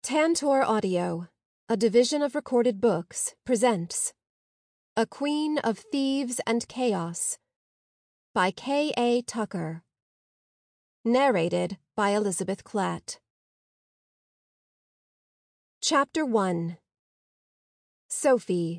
Tantor Audio, a division of Recorded Books, presents A Queen of Thieves and Chaos by K. A. Tucker. Narrated by Elizabeth Klatt. Chapter 1. Sophie.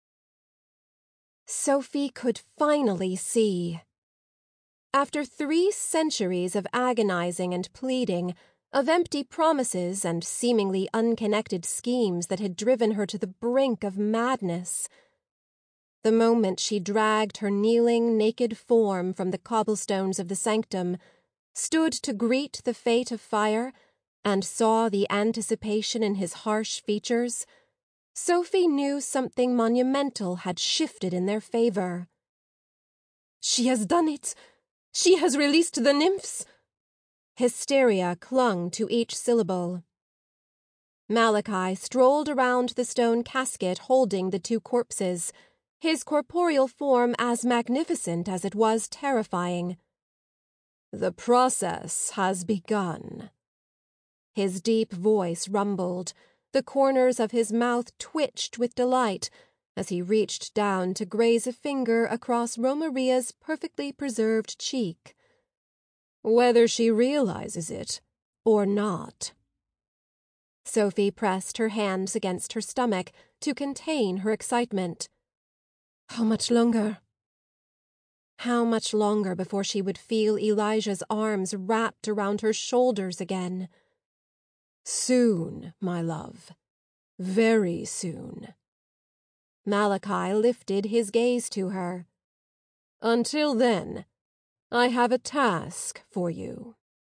Sophie could finally see. After 3 centuries of agonizing and pleading, of empty promises and seemingly unconnected schemes that had driven her to the brink of madness. The moment she dragged her kneeling, naked form from the cobblestones of the sanctum, stood to greet the fate of fire, and saw the anticipation in his harsh features, Sophie knew something monumental had shifted in their favor. "She has done it! She has released the nymphs!" Hysteria clung to each syllable. Malachi strolled around the stone casket holding the 2 corpses, his corporeal form as magnificent as it was terrifying. "The process has begun." His deep voice rumbled, the corners of his mouth twitched with delight as he reached down to graze a finger across Romaria's perfectly preserved cheek. Whether she realizes it or not. Sophie pressed her hands against her stomach to contain her excitement. How much longer? How much longer before she would feel Elijah's arms wrapped around her shoulders again? Soon, my love. Very soon. Malachi lifted his gaze to her. Until then, I have a task for you.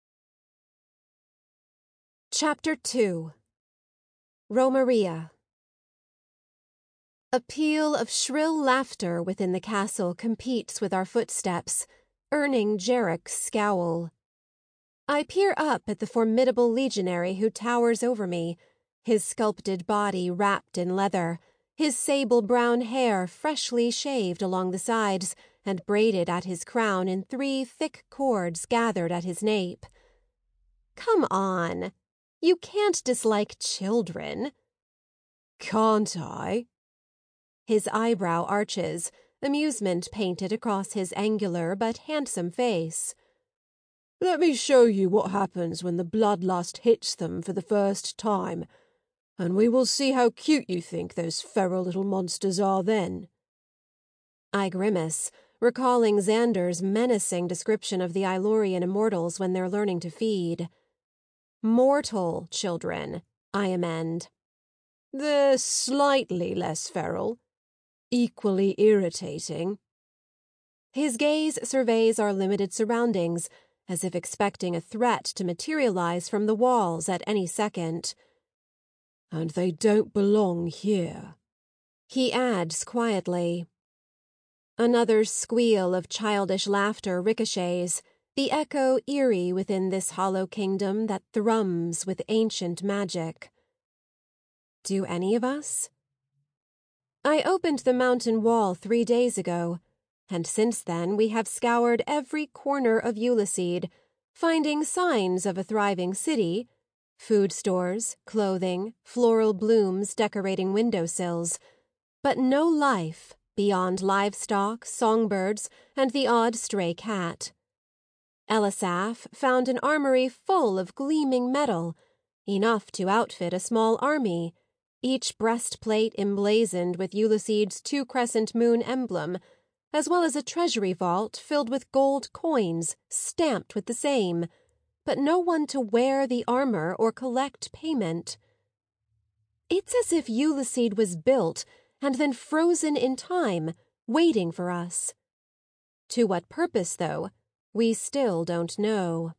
Chapter 2. Romaria. A peal of shrill laughter within the castle competes with our footsteps, earning Jarrick's scowl. I peer up at the formidable legionary who towers over me, his sculpted body wrapped in leather, his sable-brown hair freshly shaved along the sides and braided at his crown in 3 thick cords gathered at his nape. Come on, you can't dislike children. Can't I? His eyebrow arches, amusement painted across his angular but handsome face. Let me show you what happens when the bloodlust hits them for the first time, and we will see how cute you think those feral little monsters are then. I grimace, recalling Xander's menacing description of the Eilorian immortals when they're learning to feed. Mortal children, I amend. They're slightly less feral, equally irritating. His gaze surveys our limited surroundings, as if expecting a threat to materialize from the walls at any second. And they don't belong here, he adds quietly. Another squeal of childish laughter ricochets, the echo eerie within this hollow kingdom that thrums with ancient magic. Do any of us? I opened the mountain wall 3 days ago, and since then we have scoured every corner of Eulacide, finding signs of a thriving city, food stores, clothing, floral blooms decorating windowsills, but no life beyond livestock, songbirds, and the odd stray cat. Elisaph found an armory full of gleaming metal, enough to outfit a small army, each breastplate emblazoned with Eulacide's 2-crescent moon emblem, as well as a treasury vault filled with gold coins stamped with the same, but no one to wear the armor or collect payment. It's as if Eulacide was built and then frozen in time, waiting for us. To what purpose, though, we still don't know.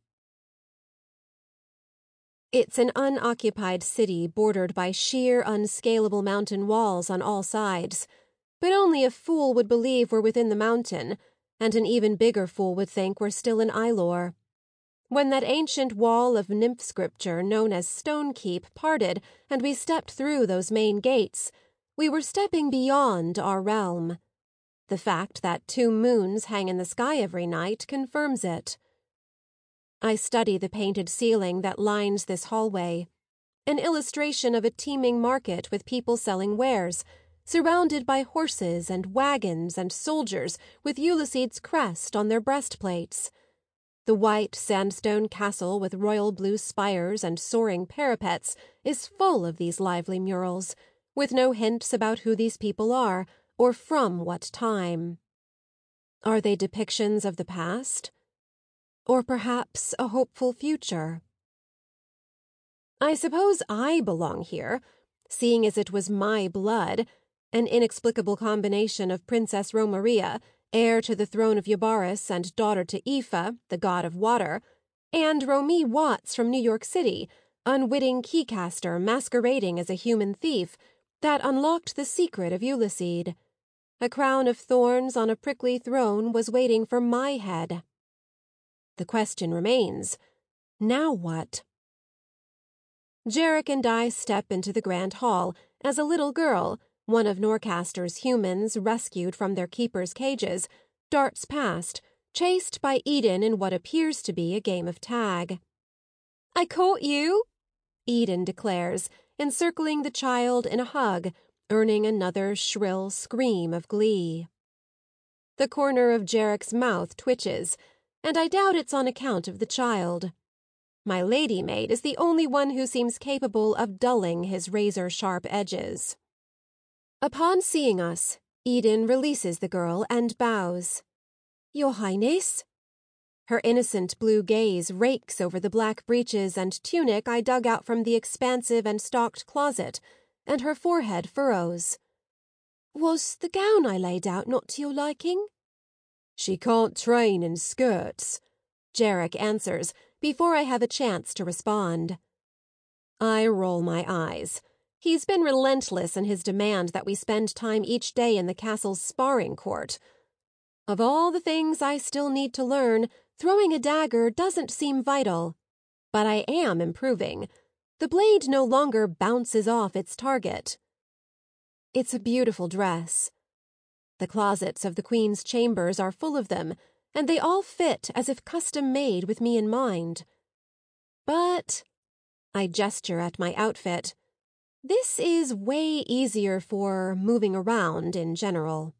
It's an unoccupied city bordered by sheer, unscalable mountain walls on all sides, but only a fool would believe we're within the mountain, and an even bigger fool would think we're still in Eilor. When that ancient wall of nymph scripture known as Stonekeep parted and we stepped through those main gates, we were stepping beyond our realm. The fact that 2 moons hang in the sky every night confirms it. I study the painted ceiling that lines this hallway. an illustration of a teeming market with people selling wares, surrounded by horses and wagons and soldiers with Ulysses' crest on their breastplates. The white sandstone castle with royal blue spires and soaring parapets is full of these lively murals, with no hints about who these people are or from what time. Are they depictions of the past? Or perhaps a hopeful future? I suppose I belong here, seeing as it was my blood, an inexplicable combination of Princess Romaria, heir to the throne of Yabaris and daughter to Aoife, the god of water, and Romy Watts from New York City, unwitting keycaster masquerading as a human thief, that unlocked the secret of Ulysses. A crown of thorns on a prickly throne was waiting for my head. The question remains, now what? Jarek and I step into the grand hall as a little girl, one of Norcaster's humans rescued from their keepers' cages, darts past, chased by Eden in what appears to be a game of tag. "I caught you," Eden declares, encircling the child in a hug, earning another shrill scream of glee. The corner of Jarek's mouth twitches, and I doubt it's on account of the child. My lady-maid is the only one who seems capable of dulling his razor-sharp edges. Upon seeing us, Eden releases the girl and bows. "Your Highness?" Her innocent blue gaze rakes over the black breeches and tunic I dug out from the expansive and stocked closet, and her forehead furrows. "Was the gown I laid out not to your liking?" "She can't train in skirts," Jarek answers, before I have a chance to respond. I roll my eyes. He's been relentless in his demand that we spend time each day in the castle's sparring court. Of all the things I still need to learn, throwing a dagger doesn't seem vital. But I am improving. The blade no longer bounces off its target. It's a beautiful dress. The closets of the Queen's chambers are full of them, and they all fit as if custom-made with me in mind. But, I gesture at my outfit, this is way easier for moving around in general.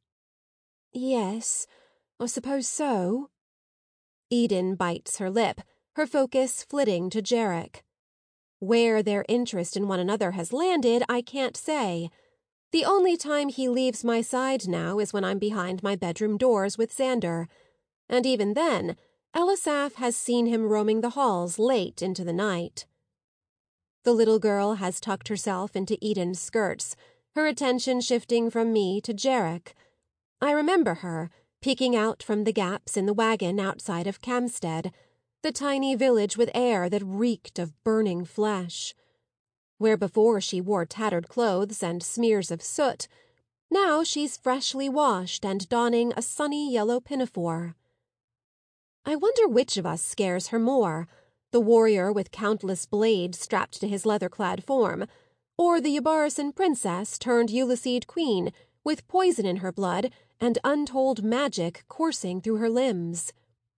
"Yes, I suppose so." Eden bites her lip, her focus flitting to Jarek. Where their interest in one another has landed, I can't say. The only time he leaves my side now is when I'm behind my bedroom doors with Xander. And even then, Elisaph has seen him roaming the halls late into the night. The little girl has tucked herself into Eden's skirts, her attention shifting from me to Jarek. I remember her, peeking out from the gaps in the wagon outside of Camstead, the tiny village with air that reeked of burning flesh. Where before she wore tattered clothes and smears of soot, now she's freshly washed and donning a sunny yellow pinafore. I wonder which of us scares her more, the warrior with countless blades strapped to his leather-clad form, or the Yabarisan princess turned Ulysses queen, with poison in her blood and untold magic coursing through her limbs.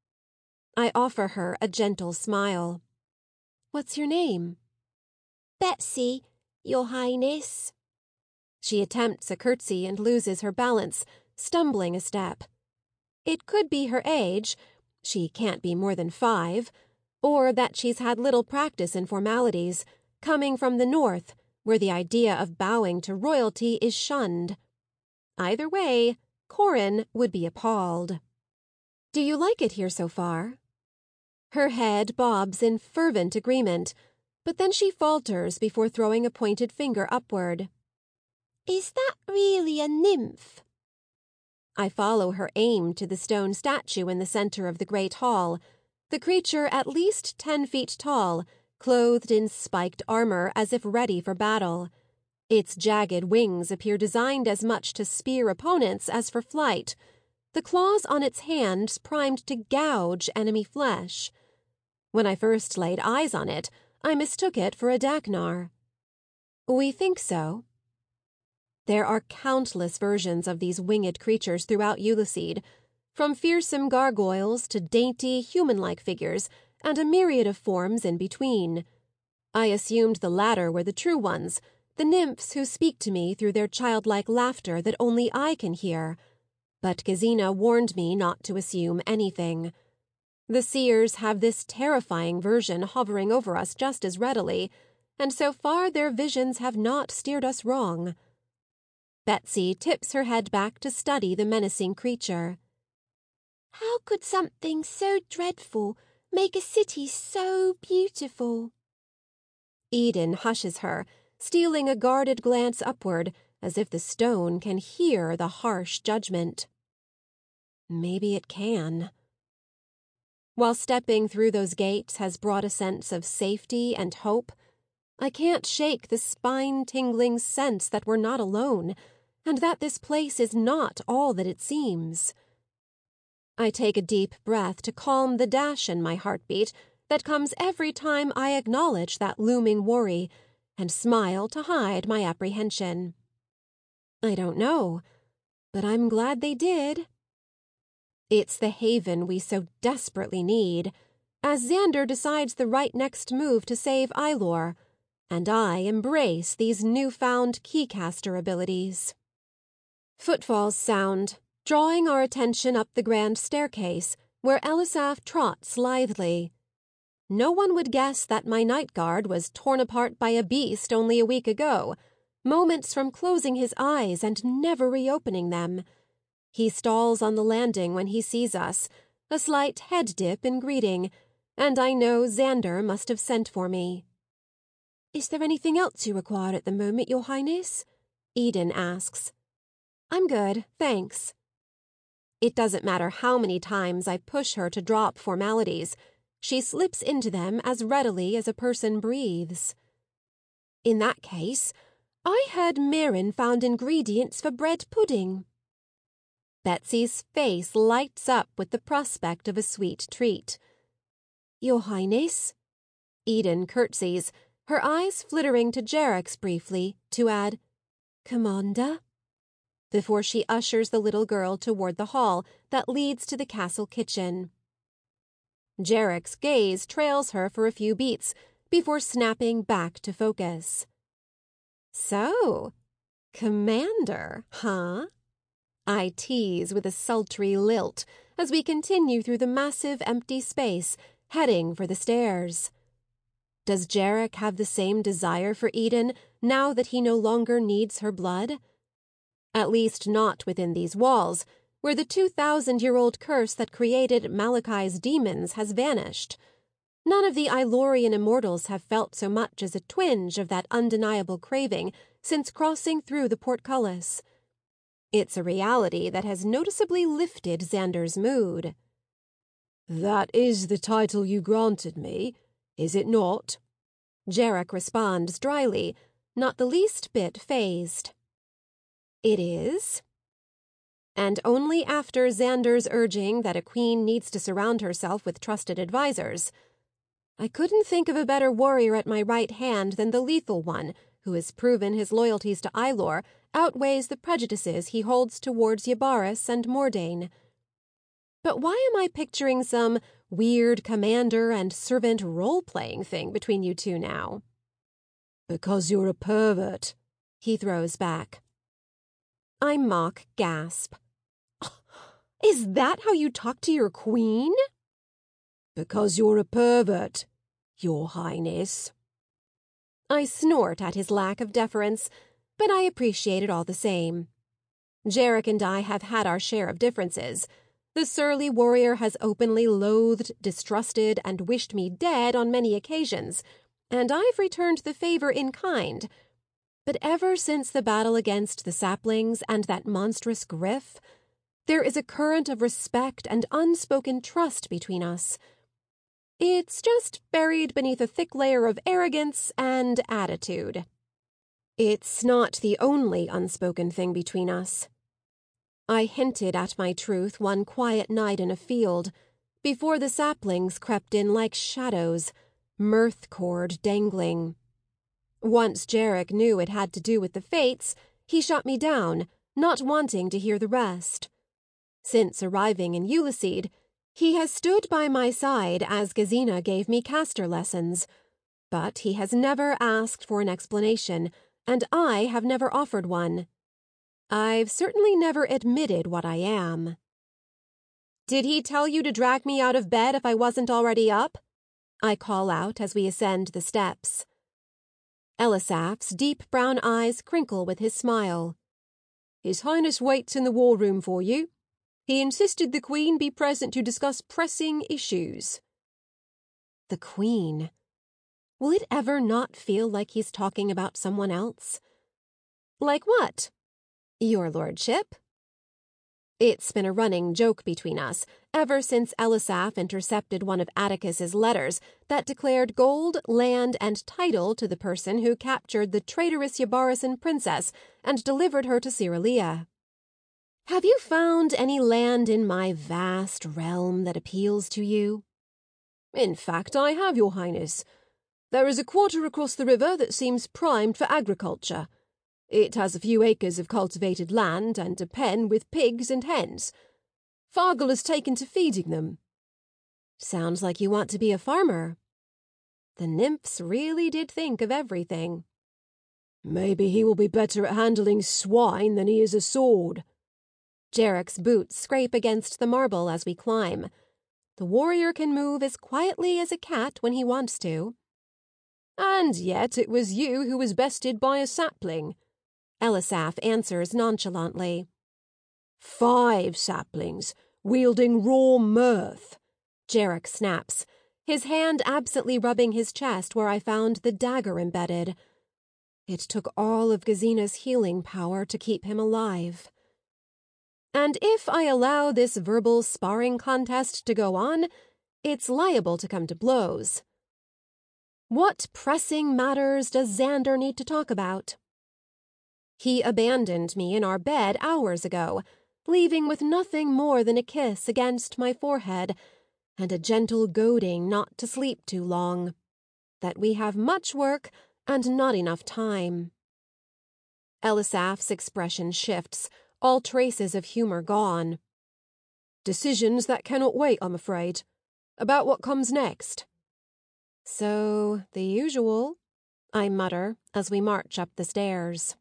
I offer her a gentle smile. "What's your name?" "Betsy, Your Highness." She attempts a curtsy and loses her balance, stumbling a step. It could be her age, she can't be more than 5, or that she's had little practice in formalities, coming from the north, where the idea of bowing to royalty is shunned. Either way, Corin would be appalled. "Do you like it here so far?" Her head bobs in fervent agreement, but then she falters before throwing a pointed finger upward. "Is that really a nymph?" I follow her aim to the stone statue in the center of the great hall, the creature at least 10 feet tall, clothed in spiked armor as if ready for battle. Its jagged wings appear designed as much to spear opponents as for flight, the claws on its hands primed to gouge enemy flesh. When I first laid eyes on it, I mistook it for a Daknar. "We think so." There are countless versions of these winged creatures throughout Ulysses, from fearsome gargoyles to dainty, human-like figures, and a myriad of forms in between. I assumed the latter were the true ones, the nymphs who speak to me through their childlike laughter that only I can hear. But Gesina warned me not to assume anything. The seers have this terrifying version hovering over us just as readily, and so far their visions have not steered us wrong. Betsy tips her head back to study the menacing creature. How could something so dreadful make a city so beautiful? Eden hushes her, stealing a guarded glance upward, as if the stone can hear the harsh judgment. Maybe it can. While stepping through those gates has brought a sense of safety and hope, I can't shake the spine-tingling sense that we're not alone, and that this place is not all that it seems. I take a deep breath to calm the dash in my heartbeat that comes every time I acknowledge that looming worry, and smile to hide my apprehension. I don't know, but I'm glad they did. It's the haven we so desperately need, as Xander decides the right next move to save Ailor, and I embrace these newfound keycaster abilities. Footfalls sound, drawing our attention up the grand staircase, where Elisaf trots lithely. No one would guess that my night guard was torn apart by a beast only a week ago, moments from closing his eyes and never reopening them. He stalls on the landing when he sees us, a slight head dip in greeting, and I know Xander must have sent for me. Is there anything else you require at the moment, Your Highness? Eden asks. I'm good, thanks. It doesn't matter how many times I push her to drop formalities. She slips into them as readily as a person breathes. In that case, I heard Mirren found ingredients for bread pudding. Betsy's face lights up with the prospect of a sweet treat. Your Highness? Eden curtsies, her eyes flittering to Jerix briefly, to add, Commander? Before she ushers the little girl toward the hall that leads to the castle kitchen. Jerix's gaze trails her for a few beats before snapping back to focus. So, Commander, huh? I tease with a sultry lilt as we continue through the massive empty space, heading for the stairs. Does Jerix have the same desire for Eden now that he no longer needs her blood? At least not within these walls, where the 2,000-year-old curse that created Malachi's demons has vanished. None of the Ailorian immortals have felt so much as a twinge of that undeniable craving since crossing through the portcullis. It's a reality that has noticeably lifted Xander's mood. That is the title you granted me, is it not? Jerix responds dryly, not the least bit fazed. It is. And only after Xander's urging that a queen needs to surround herself with trusted advisers. I couldn't think of a better warrior at my right hand than the lethal one, who has proven his loyalties to Ailor outweighs the prejudices he holds towards Yabaris and Mordain. But why am I picturing some weird commander and servant role-playing thing between you two now? Because you're a pervert, he throws back. I mock gasp. Is that how you talk to your queen? Because you're a pervert, Your Highness. I snort at his lack of deference, but I appreciate it all the same. Jerix and I have had our share of differences. The surly warrior has openly loathed, distrusted, and wished me dead on many occasions, and I've returned the favor in kind. But ever since the battle against the saplings and that monstrous Griff, there is a current of respect and unspoken trust between us. It's just buried beneath a thick layer of arrogance and attitude. It's not the only unspoken thing between us. I hinted at my truth one quiet night in a field, before the saplings crept in like shadows, mirth cord dangling. Once Jerix knew it had to do with the fates, he shut me down, not wanting to hear the rest. Since arriving in Eulacide, he has stood by my side as Gesina gave me caster lessons. But he has never asked for an explanation, and I have never offered one. I've certainly never admitted what I am. "Did he tell you to drag me out of bed if I wasn't already up?" I call out as we ascend the steps. Elisaph's deep brown eyes crinkle with his smile. "His Highness waits in the war room for you. He insisted the Queen be present to discuss pressing issues." The Queen. Will it ever not feel like he's talking about someone else? Like what? Your lordship? It's been a running joke between us, ever since Elisaph intercepted one of Atticus's letters that declared gold, land, and title to the person who captured the traitorous Yabarisan princess and delivered her to Cyrillia. Have you found any land in my vast realm that appeals to you? In fact, I have, Your Highness. There is a quarter across the river that seems primed for agriculture. It has a few acres of cultivated land and a pen with pigs and hens. Fargal has taken to feeding them. Sounds like you want to be a farmer. The nymphs really did think of everything. Maybe he will be better at handling swine than he is a sword. Jarrick's boots scrape against the marble as we climb. The warrior can move as quietly as a cat when he wants to. And yet it was you who was bested by a sapling, Elisaph answers nonchalantly. 5 saplings, wielding raw mirth, Jarrick snaps, his hand absently rubbing his chest where I found the dagger embedded. It took all of Gesina's healing power to keep him alive. And if I allow this verbal sparring contest to go on, it's liable to come to blows. What pressing matters does Xander need to talk about? He abandoned me in our bed hours ago, leaving with nothing more than a kiss against my forehead and a gentle goading not to sleep too long, that we have much work and not enough time. Elisaph's expression shifts, all traces of humor gone. Decisions that cannot wait, I'm afraid. About what comes next? So, the usual, I mutter as we march up the stairs.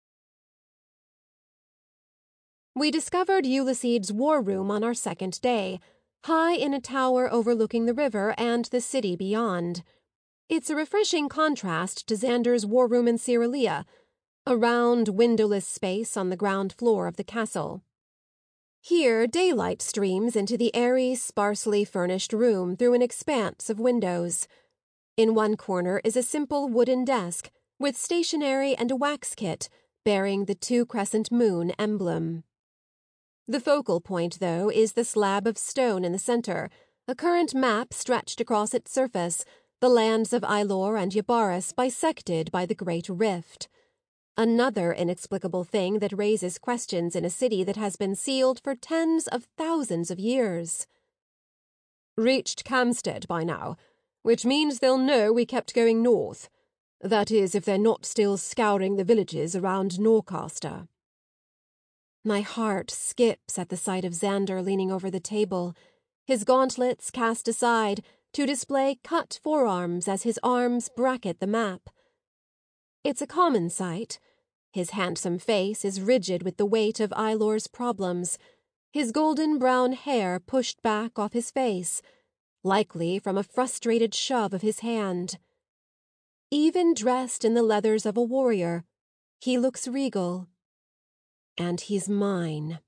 We discovered Ulysses' war room on our second day, high in a tower overlooking the river and the city beyond. It's a refreshing contrast to Xander's war room in Cyrillia, a round, windowless space on the ground floor of the castle. Here, daylight streams into the airy, sparsely furnished room through an expanse of windows. In one corner is a simple wooden desk, with stationery and a wax kit, bearing the 2-crescent moon emblem. The focal point, though, is the slab of stone in the center, a current map stretched across its surface, the lands of Ailor and Yabaris bisected by the Great Rift. Another inexplicable thing that raises questions in a city that has been sealed for tens of thousands of years. Reached Camstead by now, which means they'll know we kept going north. That is, if they're not still scouring the villages around Norcaster. My heart skips at the sight of Xander leaning over the table, his gauntlets cast aside to display cut forearms as his arms bracket the map. It's a common sight. His handsome face is rigid with the weight of Ailor's problems, his golden brown hair pushed back off his face, likely from a frustrated shove of his hand. Even dressed in the leathers of a warrior, he looks regal. And he's mine.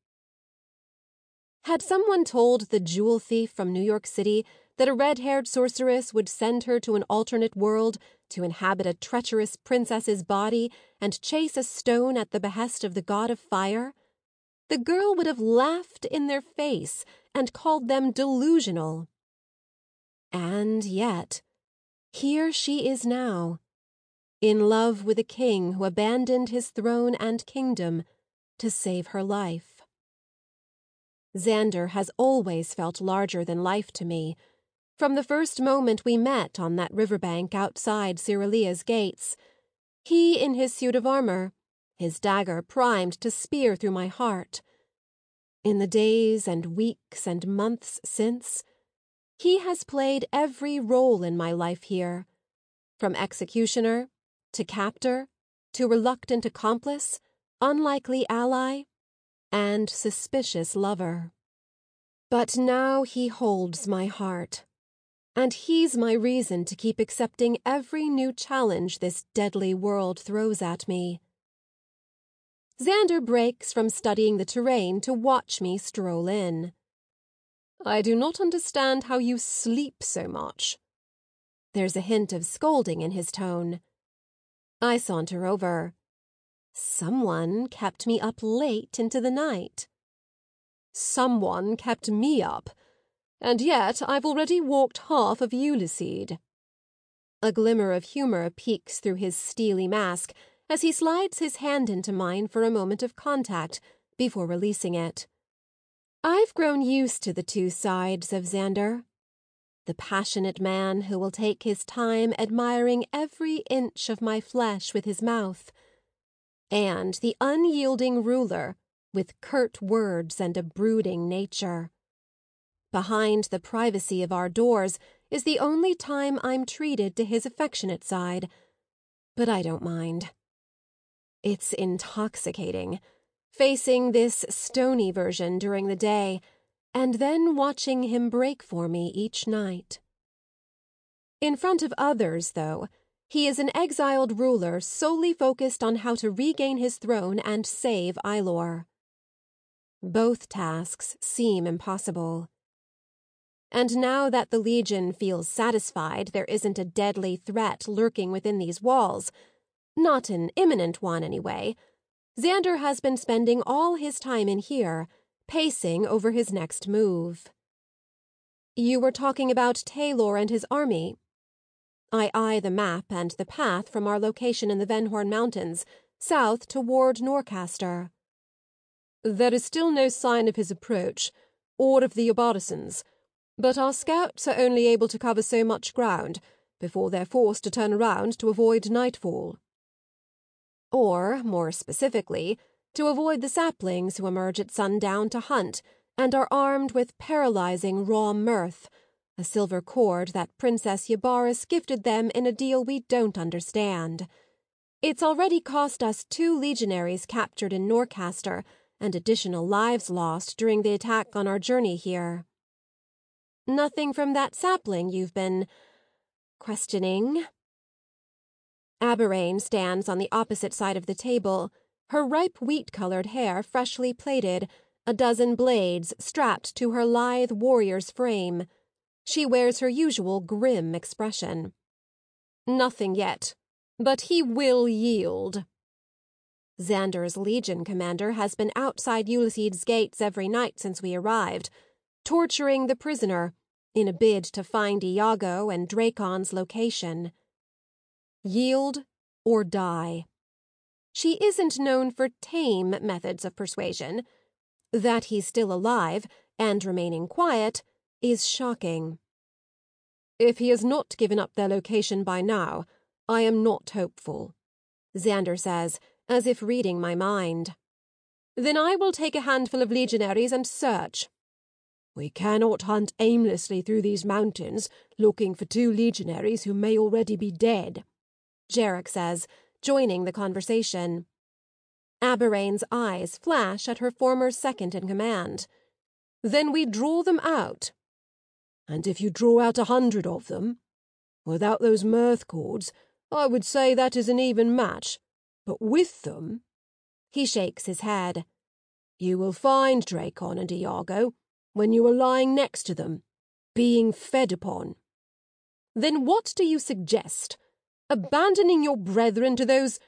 Had someone told the jewel thief from New York City that a red-haired sorceress would send her to an alternate world to inhabit a treacherous princess's body and chase a stone at the behest of the god of fire, the girl would have laughed in their face and called them delusional. And yet, here she is now, in love with a king who abandoned his throne and kingdom to save her life. Xander has always felt larger than life to me, from the first moment we met on that riverbank outside Cyrillia's gates. He in his suit of armor, his dagger primed to spear through my heart. In the days and weeks and months since, he has played every role in my life here, From executioner, to captor, to reluctant accomplice, unlikely ally, and suspicious lover. But now he holds my heart, and he's my reason to keep accepting every new challenge this deadly world throws at me. Xander breaks from studying the terrain to watch me stroll in. I do not understand how you sleep so much. There's a hint of scolding in his tone. I saunter over. Someone kept me up late into the night. Someone kept me up, and yet I've already walked half of Ulysses. A glimmer of humour peeks through his steely mask as he slides his hand into mine for a moment of contact before releasing it. I've grown used to the two sides of Xander. The passionate man who will take his time admiring every inch of my flesh with his mouth, and the unyielding ruler with curt words and a brooding nature. Behind the privacy of our doors is the only time I'm treated to his affectionate side, but I don't mind. It's intoxicating, facing this stony version during the day, and then watching him break for me each night. In front of others, though, he is an exiled ruler solely focused on how to regain his throne and save Ylor. Both tasks seem impossible. And now that the Legion feels satisfied there isn't a deadly threat lurking within these walls, not an imminent one anyway, Xander has been spending all his time in here, pacing over his next move. You were talking about Taylor and his army. I eye the map and the path from our location in the Venhorn Mountains, south toward Norcaster. There is still no sign of his approach, or of the Obarisans, but our scouts are only able to cover so much ground before they're forced to turn around to avoid nightfall. Or, more specifically, to avoid the saplings who emerge at sundown to hunt and are armed with paralyzing raw mirth, a silver cord that Princess Yabaris gifted them in a deal we don't understand. It's already cost us 2 legionaries captured in Norcaster and additional lives lost during the attack on our journey here. Nothing from that sapling you've been questioning? Aberrane stands on the opposite side of the table, her ripe wheat-coloured hair freshly plaited, a dozen blades strapped to her lithe warrior's frame. She wears her usual grim expression. Nothing yet, but he will yield. Xander's Legion commander has been outside Ulysses' gates every night since we arrived, torturing the prisoner in a bid to find Iago and Dracon's location. Yield or die. She isn't known for tame methods of persuasion. That he's still alive and remaining quiet is shocking. If he has not given up their location by now, I am not hopeful, Xander says, as if reading my mind. Then I will take a handful of legionaries and search. We cannot hunt aimlessly through these mountains looking for 2 legionaries who may already be dead, Jarek says, joining the conversation. Aberrane's eyes flash at her former second-in-command. Then we draw them out. And if you draw out 100 of them, without those mirth cords, I would say that is an even match. But with them, he shakes his head. You will find Dracon and Iago when you are lying next to them, being fed upon. Then what do you suggest? Abandoning your brethren to those...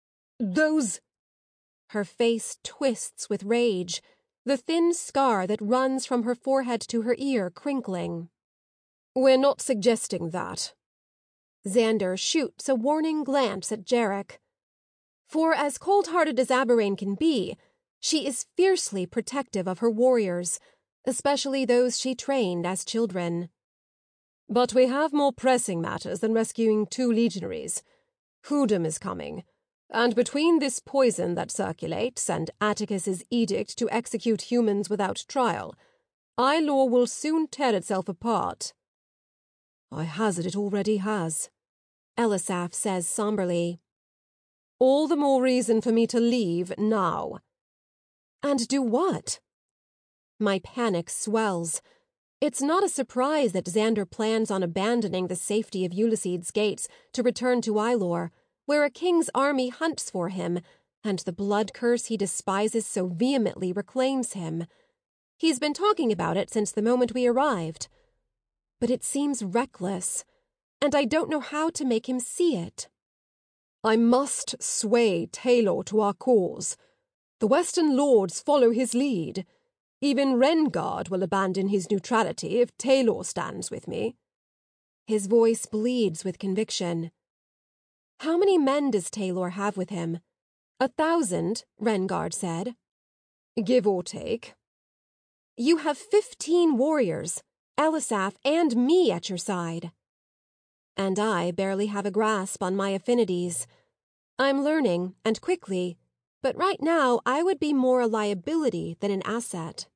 Her face twists with rage, the thin scar that runs from her forehead to her ear crinkling. We're not suggesting that. Xander shoots a warning glance at Jarek. For as cold-hearted as Aberrane can be, she is fiercely protective of her warriors, especially those she trained as children. But we have more pressing matters than rescuing 2 legionaries. Hudum is coming, and between this poison that circulates and Atticus's edict to execute humans without trial, Ylor will soon tear itself apart. I hazard it already has. Elisaph says somberly. All the more reason for me to leave now. And do what? My panic swells. It's not a surprise that Xander plans on abandoning the safety of Ulyssede's gates to return to Ailor, where a king's army hunts for him, and the blood curse he despises so vehemently reclaims him. He's been talking about it since the moment we arrived. But it seems reckless, and I don't know how to make him see it. I must sway Taylor to our cause. The Western lords follow his lead. Even Rengard will abandon his neutrality if Taylor stands with me. His voice bleeds with conviction. How many men does Taylor have with him? 1,000, Rengard said. Give or take. You have 15 warriors, Elisaph and me at your side. And I barely have a grasp on my affinities. I'm learning, and quickly, but right now I would be more a liability than an asset.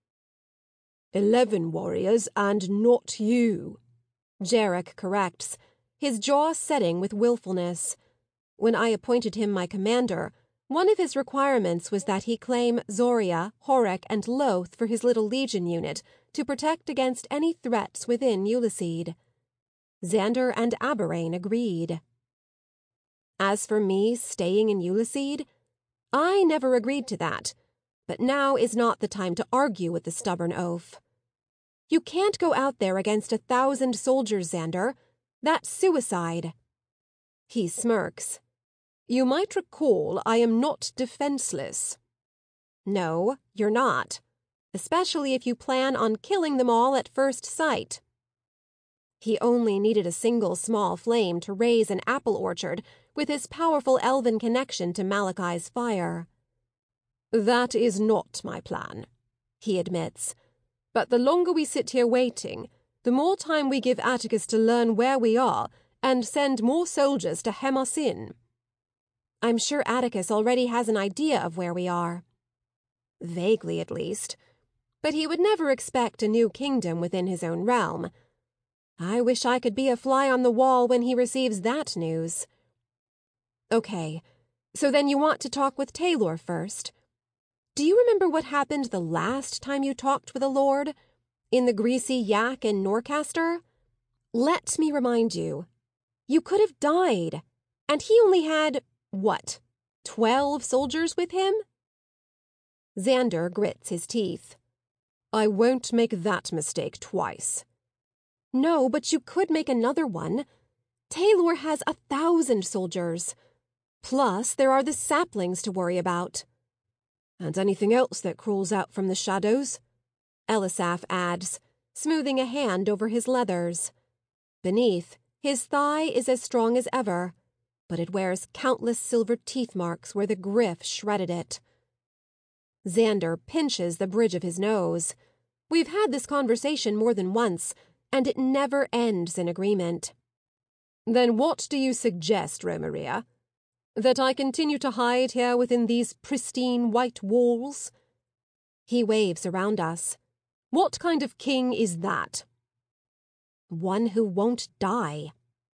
11 warriors and not you, Jarek corrects, his jaw setting with willfulness. When I appointed him my commander, one of his requirements was that he claim Zoria, Horek, and Loth for his little legion unit to protect against any threats within Ulyssede. Xander and Aberain agreed. As for me staying in Ulyssede, I never agreed to that, but now is not the time to argue with the stubborn oaf. You can't go out there against 1,000 soldiers, Xander. That's suicide. He smirks. You might recall I am not defenseless. No, you're not. Especially if you plan on killing them all at first sight. He only needed a single small flame to raise an apple orchard with his powerful elven connection to Malachi's fire. That is not my plan, he admits. But the longer we sit here waiting, the more time we give Atticus to learn where we are and send more soldiers to hem us in. I'm sure Atticus already has an idea of where we are. Vaguely, at least. But he would never expect a new kingdom within his own realm. I wish I could be a fly on the wall when he receives that news. Okay, so then you want to talk with Taylor first. Do you remember what happened the last time you talked with a lord? In the Greasy Yak in Norcaster? Let me remind you. You could have died. And he only had, what, 12 soldiers with him? Xander grits his teeth. I won't make that mistake twice. No, but you could make another one. Taylor has 1,000 soldiers. Plus, there are the saplings to worry about. And anything else that crawls out from the shadows, Elisaph adds, smoothing a hand over his leathers. Beneath, his thigh is as strong as ever, but it wears countless silver teeth marks where the griff shredded it. Xander pinches the bridge of his nose. We've had this conversation more than once, and it never ends in agreement. Then what do you suggest, Romaria? That I continue to hide here within these pristine white walls? He waves around us. What kind of king is that? One who won't die.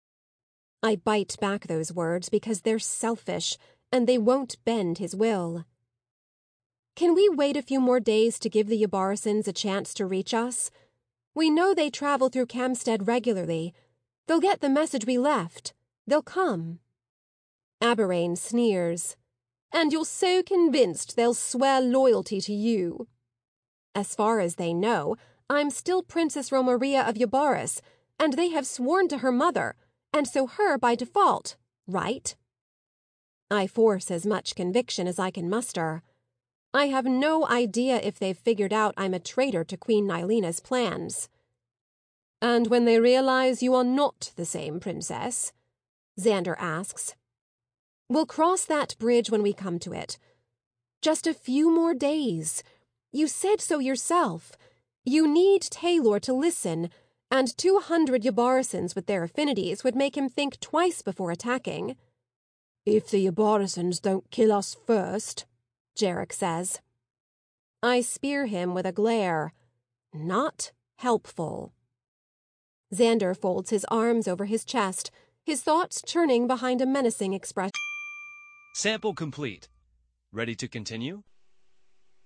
I bite back those words because they're selfish, and they won't bend his will. Can we wait a few more days to give the Yabarisons a chance to reach us? We know they travel through Camstead regularly. They'll get the message we left. They'll come. Aberain sneers. And you're so convinced they'll swear loyalty to you. As far as they know, I'm still Princess Romaria of Yabaris, and they have sworn to her mother, and so her by default, right? I force as much conviction as I can muster. I have no idea if they've figured out I'm a traitor to Queen Nylena's plans. And when they realize you are not the same princess? Xander asks. We'll cross that bridge when we come to it. Just a few more days. You said so yourself. You need Taylor to listen, and 200 Yabarisons with their affinities would make him think twice before attacking. If the Yabarisons don't kill us first, Jarek says. I spear him with a glare. Not helpful. Xander folds his arms over his chest, his thoughts churning behind a menacing expression. Sample complete. Ready to continue?